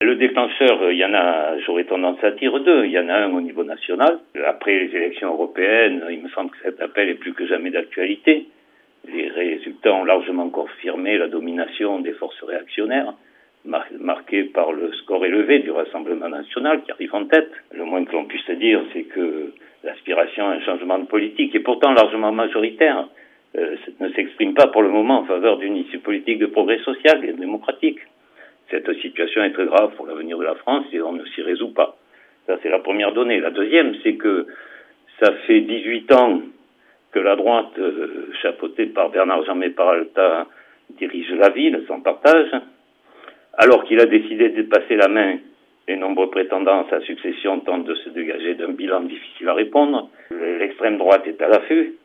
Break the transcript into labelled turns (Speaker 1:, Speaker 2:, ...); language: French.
Speaker 1: Le déclencheur, il y en a, j'aurais tendance à dire deux. Il y en a un au niveau national. Après les élections européennes, il me semble que cet appel est plus que jamais d'actualité. Les résultats ont largement confirmé la domination des forces réactionnaires, marquée par le score élevé du Rassemblement national qui arrive en tête. Le moins que l'on puisse dire, c'est que l'aspiration à un changement de politique, et pourtant largement majoritaire, ne s'exprime pas pour le moment en faveur d'une issue politique de progrès social et démocratique. Cette situation est très grave pour l'avenir de la France et on ne s'y résout pas. Ça, c'est la première donnée. La deuxième, c'est que ça fait 18 ans que la droite, chapeautée par Bernard-Jean Peralta, dirige la ville sans partage, alors qu'il a décidé de passer la main. Les nombreux prétendants à sa succession tentent de se dégager d'un bilan difficile à répondre. L'extrême droite est à l'affût.